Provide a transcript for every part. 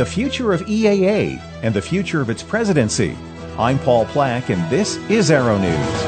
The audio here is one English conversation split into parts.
the future of EAA, and the future of its presidency. I'm Paul Plack, and this is Aero News.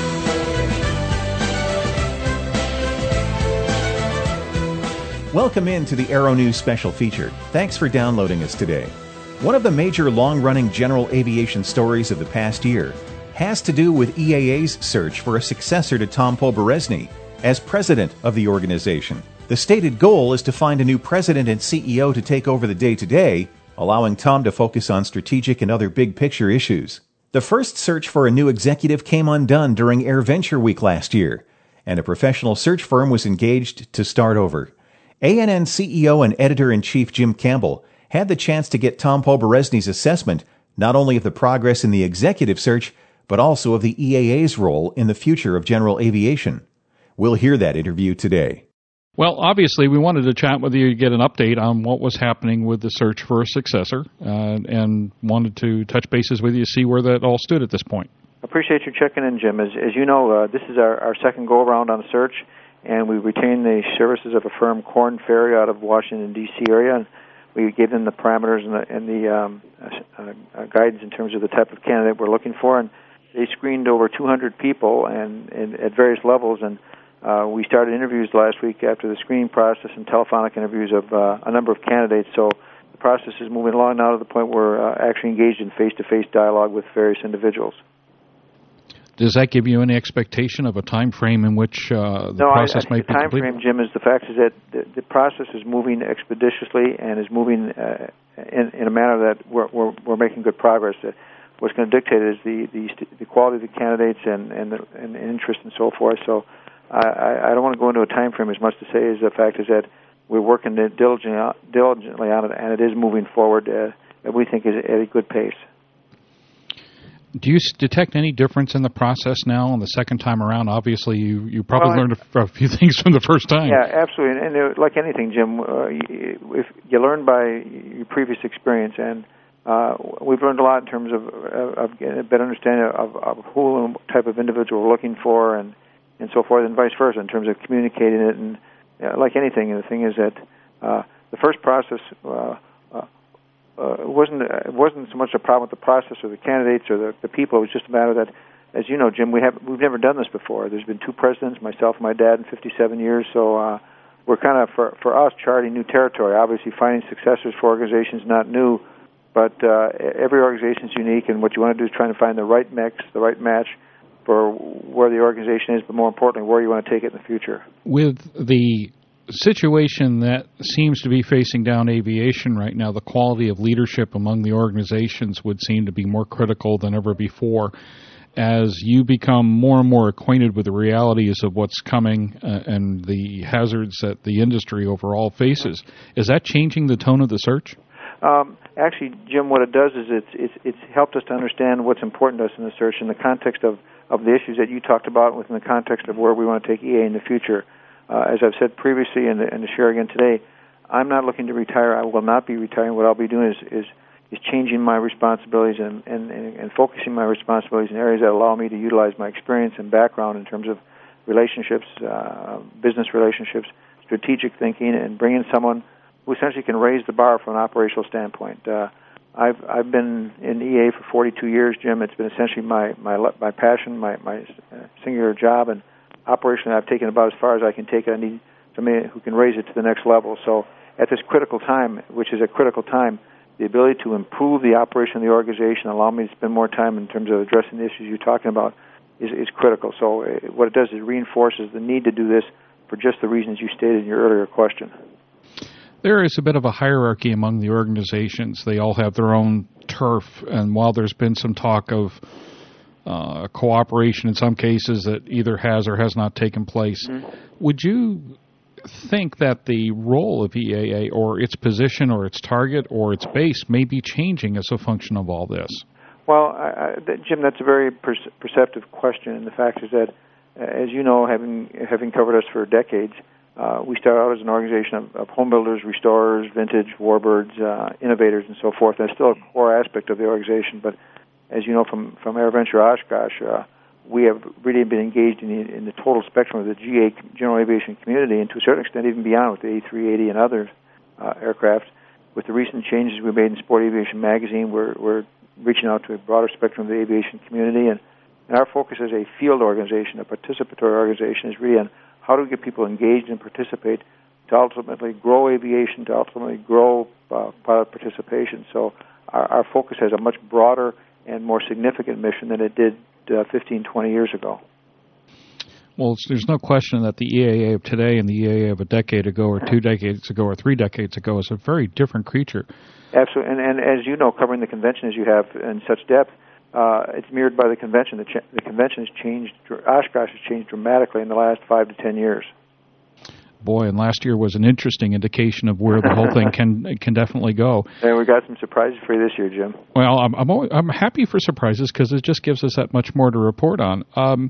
Welcome in to the Aero News special feature. Thanks for downloading us today. One of the major long-running general aviation stories of the past year has to do with EAA's search for a successor to Tom Poborezny as president of the organization. The stated goal is to find a new president and CEO to take over the day-to-day, allowing Tom to focus on strategic and other big-picture issues. The first search for a new executive came undone during AirVenture Week last year, and a professional search firm was engaged to start over. ANN CEO and editor-in-chief Jim Campbell had the chance to get Tom Poborezny's assessment not only of the progress in the executive search, but also of the EAA's role in the future of general aviation. We'll hear that interview today. Well, obviously, we wanted to chat with you to get an update on what was happening with the search for a successor, and wanted to touch bases with you to see where that all stood at this point. Appreciate you checking in, Jim. As you know, this is our second go-around on the search, and we retained the services of a firm, Korn Ferry, out of Washington, D.C. area, and we gave them the parameters and the guidance in terms of the type of candidate we're looking for, and they screened over 200 people and at various levels, and we started interviews last week after the screening process and telephonic interviews of a number of candidates. So the process is moving along now to the point where we're actually engaged in face-to-face dialogue with various individuals. Does that give you any expectation of a time frame in which the process might be complete? The time frame, Jim, is the fact is that the process is moving expeditiously and is moving in a manner that we're making good progress. What's going to dictate is the quality of the candidates and interest and so forth. So I don't want to go into a time frame as much to say as the fact is that we're working diligently on it, and it is moving forward, and we think is at a good pace. Do you detect any difference in the process now on the second time around? Obviously, you probably learned a few things from the first time. Yeah, absolutely. And like anything, Jim, if you learn by your previous experience, and we've learned a lot in terms of getting a better understanding of who and what type of individual we're looking for, and so forth, and vice versa, in terms of communicating it. And like anything, the thing is that the first process it wasn't so much a problem with the process or the candidates or the people. It was just a matter that, as you know, Jim, we've never done this before. There's been two presidents, myself and my dad, in 57 years. So we're kind of, for us, charting new territory. Obviously, finding successors for organizations is not new, but every organization is unique, and what you want to do is try to find the right mix, the right match for where the organization is, but more importantly, where you want to take it in the future. With the situation that seems to be facing down aviation right now, the quality of leadership among the organizations would seem to be more critical than ever before. As you become more and more acquainted with the realities of what's coming and the hazards that the industry overall faces, is that changing the tone of the search? Actually, Jim, what it does is it's helped us to understand what's important to us in the search in the context of the issues that you talked about, within the context of where we want to take EA in the future. As I've said previously and to share again today, I'm not looking to retire. I will not be retiring. What I'll be doing is changing my responsibilities and focusing my responsibilities in areas that allow me to utilize my experience and background in terms of relationships, business relationships, strategic thinking, and bringing someone who essentially can raise the bar from an operational standpoint. I've been in EA for 42 years, Jim. It's been essentially my passion, my singular job, and operationally I've taken about as far as I can take it. I need somebody who can raise it to the next level. So at this critical time, which is a critical time, the ability to improve the operation of the organization, allow me to spend more time in terms of addressing the issues you're talking about, is critical. So what it does is it reinforces the need to do this for just the reasons you stated in your earlier question. There is a bit of a hierarchy among the organizations. They all have their own turf, and while there's been some talk of cooperation in some cases that either has or has not taken place, would you think that the role of EAA or its position or its target or its base may be changing as a function of all this? Well, Jim, that's a very perceptive question, and the fact is that, as you know, having covered us for decades, we started out as an organization of home builders, restorers, vintage, warbirds, innovators, and so forth. That's still a core aspect of the organization, but as you know from AirVenture Oshkosh, we have really been engaged in the total spectrum of the GA, general aviation community, and to a certain extent even beyond with the A380 and other aircraft. with the recent changes we made in Sport Aviation Magazine, we're reaching out to a broader spectrum of the aviation community, and our focus as a field organization, a participatory organization, is really on how do we get people engaged and participate to ultimately grow aviation, to ultimately grow pilot participation. So our focus has a much broader and more significant mission than it did 15, 20 years ago. Well, there's no question that the EAA of today and the EAA of a decade ago or 2 decades ago or 3 decades ago is a very different creature. Absolutely. And as you know, covering the convention as you have in such depth, it's mirrored by the convention. The convention has changed, Oshkosh has changed dramatically in the last 5 to 10 years. Boy, and last year was an interesting indication of where the whole thing can definitely go. And we got some surprises for you this year, Jim. Well, I'm happy for surprises because it just gives us that much more to report on.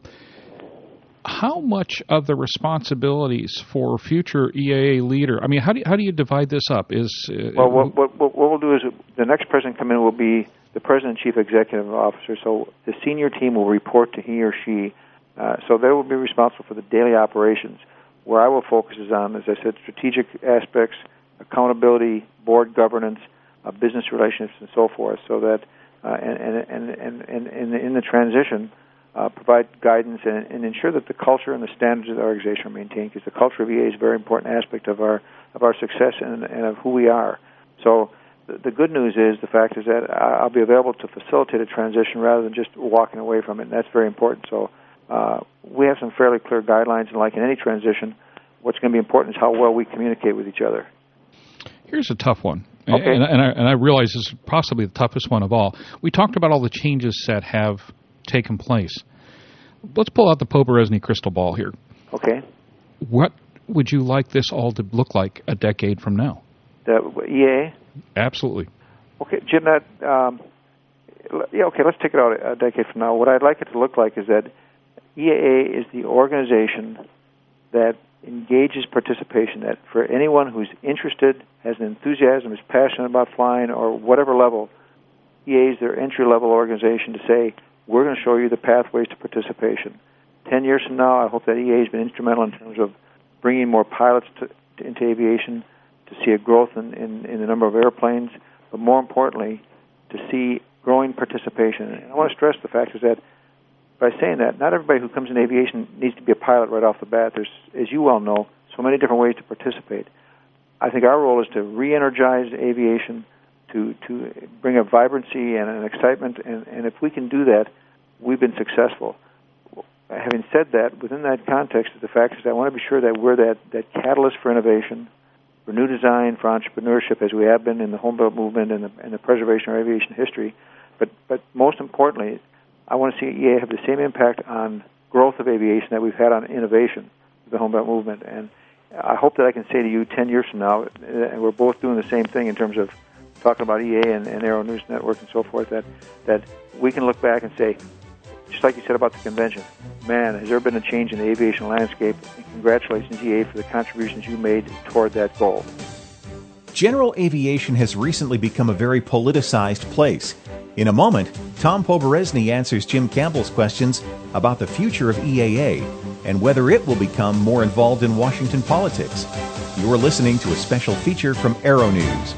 How much of the responsibilities for future EAA leader? I mean, how do you divide this up? Well, what we'll do is the next president come in will be the president and chief executive officer. So the senior team will report to he or she. So they will be responsible for the daily operations. Where I will focus is on, as I said, strategic aspects, accountability, board governance, business relationships, and so forth. So that and in the transition. Provide guidance and ensure that the culture and the standards of the organization are maintained, because the culture of EAA is a very important aspect of our success and of who we are. So the good news is, the fact is that I'll be available to facilitate a transition rather than just walking away from it, and that's very important. So we have some fairly clear guidelines, and like in any transition, what's going to be important is how well we communicate with each other. Here's a tough one. Okay. And I realize this is possibly the toughest one of all. We talked about all the changes that have taken place. Let's pull out the Poberezny crystal ball here. Okay. What would you like this all to look like a decade from now? The EAA? Absolutely. Okay, Jim, let's take it out a decade from now. What I'd like it to look like is that EAA is the organization that engages participation, that for anyone who's interested, has an enthusiasm, is passionate about flying, or whatever level, EAA is their entry-level organization to say, we're going to show you the pathways to participation. 10 years from now, I hope that EAA has been instrumental in terms of bringing more pilots into aviation, to see a growth in the number of airplanes, but more importantly, to see growing participation. And I want to stress the fact is that by saying that, not everybody who comes in aviation needs to be a pilot right off the bat. There's, as you well know, so many different ways to participate. I think our role is to re-energize aviation, to bring a vibrancy and an excitement, and if we can do that, we've been successful. Having said that, within that context, the fact is I want to be sure that we're that catalyst for innovation, for new design, for entrepreneurship, as we have been in the home built movement and the preservation of aviation history. But most importantly, I want to see EAA have the same impact on growth of aviation that we've had on innovation, the home built movement. And I hope that I can say to you 10 years from now, and we're both doing the same thing in terms of talking about EAA and Aero News Network and so forth, that we can look back and say, just like you said about the convention, man, has there been a change in the aviation landscape? And congratulations, EAA, for the contributions you made toward that goal. General aviation has recently become a very politicized place. In a moment, Tom Poberezny answers Jim Campbell's questions about the future of EAA and whether it will become more involved in Washington politics. You're listening to a special feature from Aero News.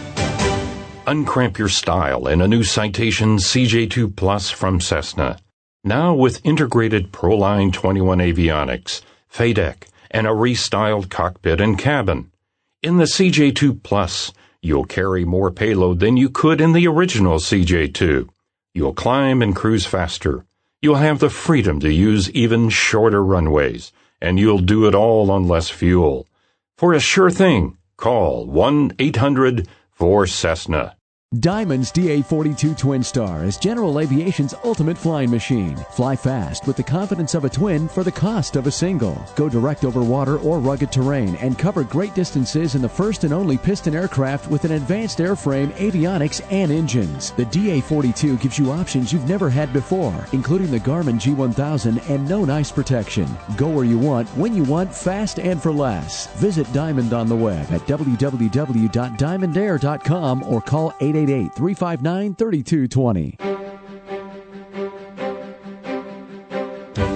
Uncramp your style in a new Citation CJ2 Plus from Cessna. Now with integrated Proline 21 avionics, FADEC, and a restyled cockpit and cabin. In the CJ2 Plus, you'll carry more payload than you could in the original CJ2. You'll climb and cruise faster. You'll have the freedom to use even shorter runways, and you'll do it all on less fuel. For a sure thing, call 1-800-4Cessna. Diamond's DA-42 Twin Star is General Aviation's ultimate flying machine. Fly fast with the confidence of a twin for the cost of a single. Go direct over water or rugged terrain and cover great distances in the first and only piston aircraft with an advanced airframe, avionics, and engines. The DA-42 gives you options you've never had before, including the Garmin G1000 and no ice protection. Go where you want, when you want, fast and for less. Visit Diamond on the web at www.diamondair.com or call 888-359-3220.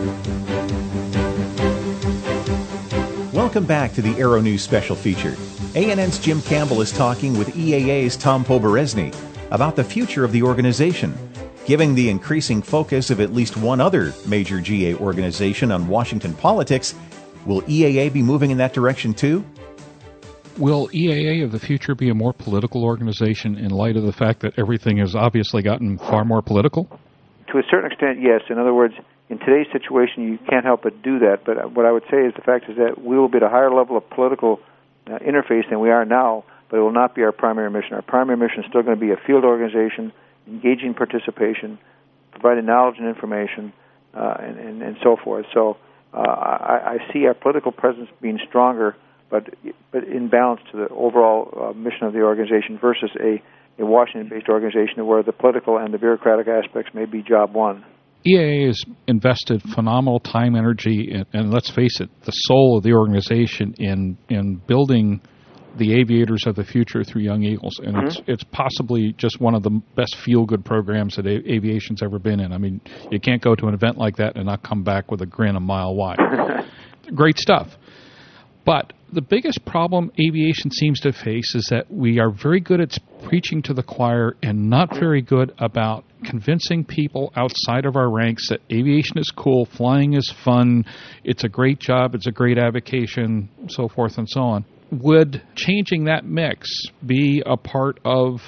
Welcome back to the Aero News special feature. ANN's Jim Campbell is talking with EAA's Tom Poberezny about the future of the organization. Given the increasing focus of at least one other major GA organization on Washington politics, will EAA be moving in that direction too? Will EAA of the future be a more political organization in light of the fact that everything has obviously gotten far more political? To a certain extent, yes. In other words, in today's situation, you can't help but do that. But what I would say is the fact is that we will be at a higher level of political interface than we are now, but it will not be our primary mission. Our primary mission is still going to be a field organization, engaging participation, providing knowledge and information, and so forth. So I see our political presence being stronger, but in balance to the overall mission of the organization versus a Washington-based organization where the political and the bureaucratic aspects may be job one. EAA has invested phenomenal time, energy, and let's face it, the soul of the organization in building the aviators of the future through Young Eagles. And it's possibly just one of the best feel-good programs that aviation's ever been in. I mean, you can't go to an event like that and not come back with a grin a mile wide. Great stuff. But the biggest problem aviation seems to face is that we are very good at preaching to the choir and not very good about convincing people outside of our ranks that aviation is cool, flying is fun, it's a great job, it's a great avocation, so forth and so on. Would changing that mix be a part of,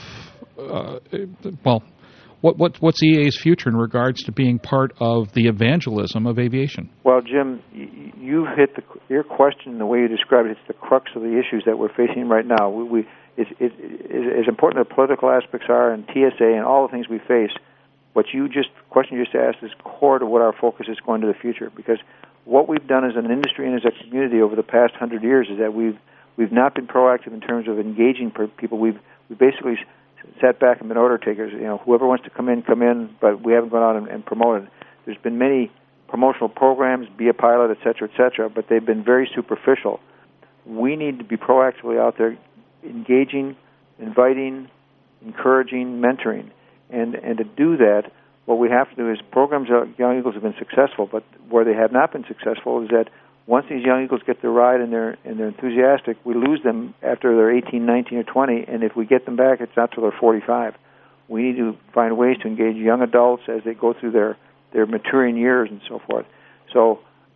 what's EA's future in regards to being part of the evangelism of aviation? Well, Jim, you hit your question, the way you described it, it's the crux of the issues that we're facing right now. It's as important as political aspects are and TSA and all the things we face, question you just asked is core to what our focus is going to the future. Because what we've done as an industry and as a community over the past 100 years is that we've not been proactive in terms of engaging people. We've basically sat back and been order takers. Whoever wants to come in, but we haven't gone out and promoted. There's been many promotional programs, be a pilot, et cetera, but they've been very superficial. We need to be proactively out there engaging, inviting, encouraging, mentoring. And to do that, what we have to do is programs that Young Eagles have been successful, but where they have not been successful is that once these Young Eagles get their ride and they're enthusiastic, we lose them after they're 18, 19, or 20, and if we get them back, it's not till they're 45. We need to find ways to engage young adults as they go through their maturing years and so forth. So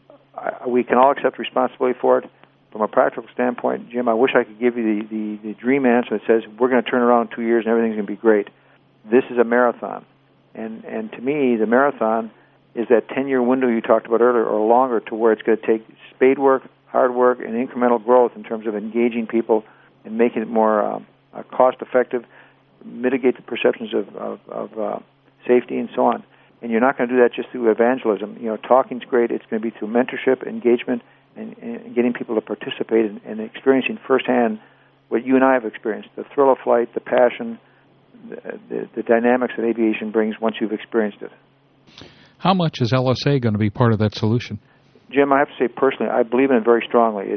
we can all accept responsibility for it. From a practical standpoint, Jim, I wish I could give you the dream answer that says we're going to turn around in 2 years and everything's going to be great. This is a marathon. And to me, the marathon is that 10-year window you talked about earlier or longer to where it's going to take spade work, hard work, and incremental growth in terms of engaging people and making it more cost-effective, mitigate the perceptions of safety and so on. And you're not going to do that just through evangelism. Talking's great. It's going to be through mentorship, engagement, and getting people to participate and experiencing firsthand what you and I have experienced, the thrill of flight, the passion, the dynamics that aviation brings once you've experienced it. How much is LSA going to be part of that solution? Jim, I have to say personally, I believe in it very strongly.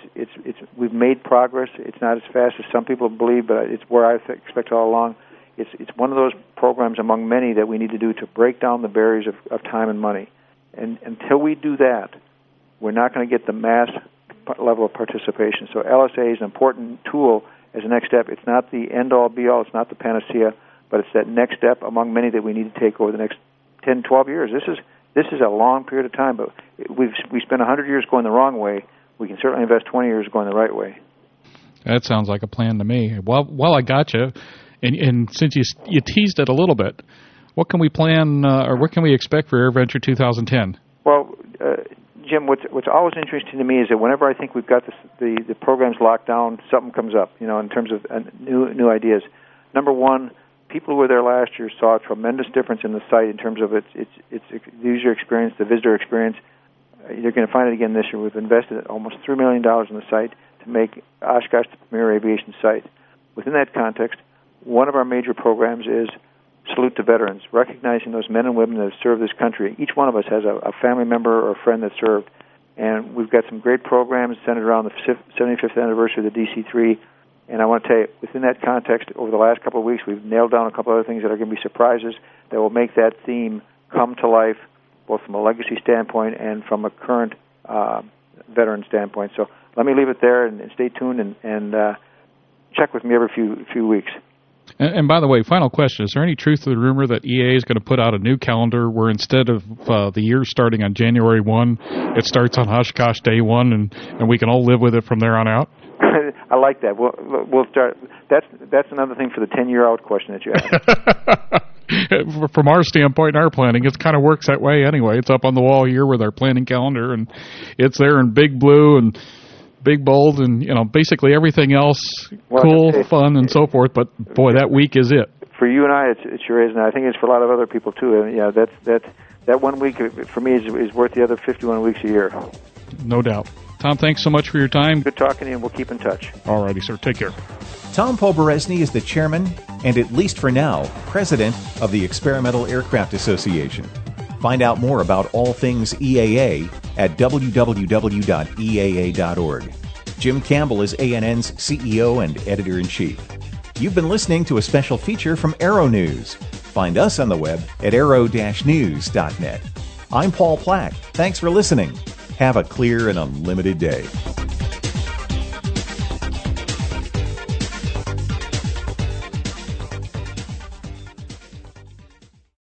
We've made progress. It's not as fast as some people believe, but it's where I expect all along. It's one of those programs among many that we need to do to break down the barriers of time and money. And until we do that, we're not going to get the mass level of participation. So LSA is an important tool as a next step. It's not the end-all, be-all. It's not the panacea, but it's that next step among many that we need to take over the next 10, 12 years. This is a long period of time, but we spent 100 years going the wrong way. We can certainly invest 20 years going the right way. That sounds like a plan to me. Well, I got you. And since you teased it a little bit, what can we plan or what can we expect for AirVenture 2010? Well, Jim, what's always interesting to me is that whenever I think we've got the programs locked down, something comes up, in terms of new ideas. Number one, people who were there last year saw a tremendous difference in the site in terms of its user experience, the visitor experience. You're going to find it again this year. We've invested almost $3 million in the site to make Oshkosh the premier aviation site. Within that context, one of our major programs is Salute to Veterans, recognizing those men and women that have served this country. Each one of us has a family member or a friend that served. And we've got some great programs centered around the 75th anniversary of the DC-3. And I want to tell you, within that context, over the last couple of weeks, we've nailed down a couple other things that are going to be surprises that will make that theme come to life, both from a legacy standpoint and from a current veteran standpoint. So let me leave it there and stay tuned. And check with me every few weeks. And by the way, final question, is there any truth to the rumor that EAA is going to put out a new calendar where instead of the year starting on January 1, it starts on Oshkosh Day 1, and we can all live with it from there on out? I like that. We'll start. That's another thing for the 10-year-out question that you asked. From our standpoint, our planning, it kind of works that way anyway. It's up on the wall here with our planning calendar, and it's there in big blue and big bold, and basically everything else cool, fun, and so forth. But boy, that week is it. For you and I, it sure is, and I think it's for a lot of other people too. And that 1 week for me is worth the other 51 weeks a year. No doubt. Tom, thanks so much for your time. Good talking to you, and we'll keep in touch. All righty, sir. Take care. Tom Poberezny is the chairman and, at least for now, president of the Experimental Aircraft Association. Find out more about all things EAA at www.eaa.org. Jim Campbell is ANN's CEO and editor-in-chief. You've been listening to a special feature from Aero News. Find us on the web at aero-news.net. I'm Paul Plack. Thanks for listening. Have a clear and unlimited day.